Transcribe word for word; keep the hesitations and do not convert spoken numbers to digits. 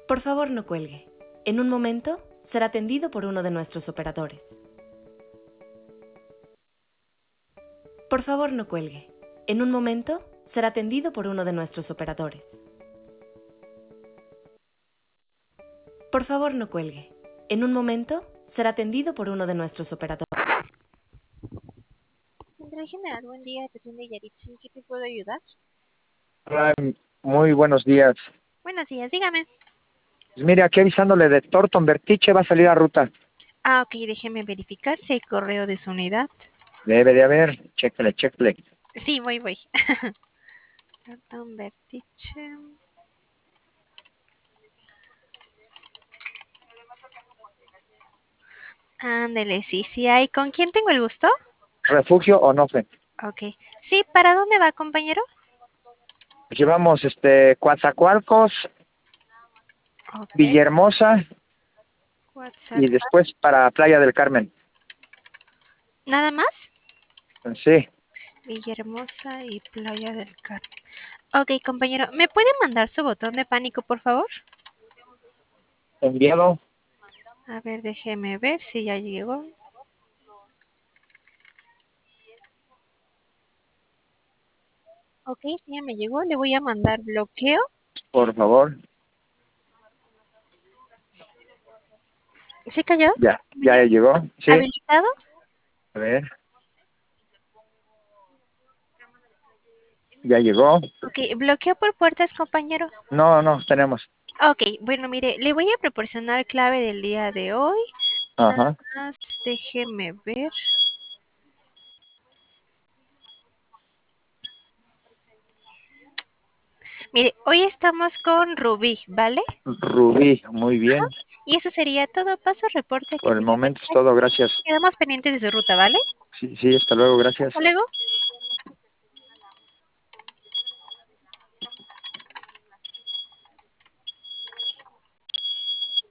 Por favor, no cuelgue. En un momento será atendido por uno de nuestros operadores. Por favor, no cuelgue. En un momento será atendido por uno de nuestros operadores. Por favor, no cuelgue. En un momento será atendido por uno de nuestros operadores. Central General, buen día, te atiende Yaritza, ¿en qué te puedo ayudar? Hola, muy buenos días. Buenos días, dígame. Pues mire, aquí avisándole de Torton Vertiche va a salir a ruta. Ah, ok, déjeme verificar si hay correo de su unidad. Debe de haber, chéquele, chéquele. Sí, voy, voy. Perdón, Vertiche. Ándele, sí, sí hay. ¿Con quién tengo el gusto? ¿Refugio o no fe? Ok. Sí, ¿para dónde va, compañero? Llevamos este Coatzacoalcos, Ok. Villahermosa WhatsApp. y después para Playa del Carmen. ¿Nada más? Sí, Villahermosa y Playa del Carmen. Ok, compañero, ¿me puede mandar su botón de pánico, por favor? enviado. A ver, déjeme ver si ya llegó. Ok, sí, ya me llegó. Le voy a mandar bloqueo. Por favor. ¿Sí cayó? Ya, ya compañero? llegó. Sí, ¿Habilitado? a ver. Ya llegó. Ok, bloqueo por puertas, compañero. No, no, tenemos. Ok, bueno, mire, le voy a proporcionar clave del día de hoy. Nada Ajá. más, déjeme ver. Mire, hoy estamos con Rubí, ¿vale? Rubí, muy bien. Y eso sería todo. Paso reporte que Por el tenga momento es mensaje. todo, gracias. Quedamos pendientes de su ruta, ¿vale? Sí, sí, hasta luego, gracias. Hasta luego.